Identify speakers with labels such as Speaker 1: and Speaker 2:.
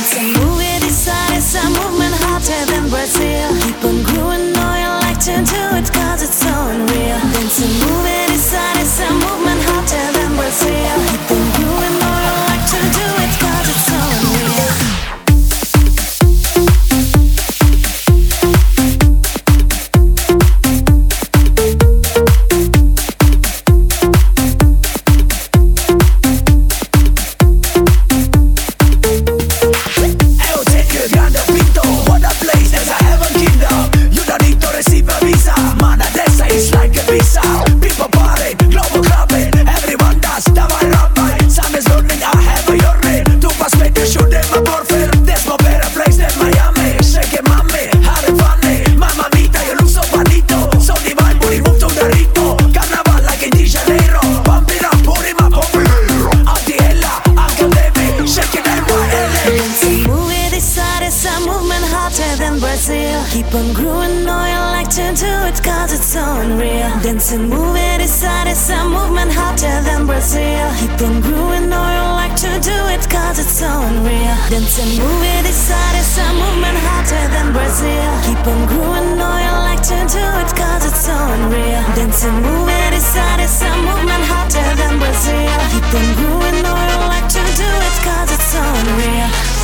Speaker 1: Dancing, move it, it's a movement hotter than Brazil. Keep on growing, know you like to do it, cause it's so unreal. Dancing, move it, it's a movement hotter than Brazil. Keep on growing, know you like to do it, cause it's so unreal. Keep on growing, know you like to do it, cause it's so unreal. Dancing, move it, it's a movement hotter than Brazil. Keep on growing, know you like to do it, cause it's so unreal. Dancing, move it, it's a movement hotter than Brazil. Keep on growing, know you like to do it, cause it's so unreal. Dancing, move it, it's a movement hotter than Brazil. Keep on growing, know you like to do it, cause it's so unreal.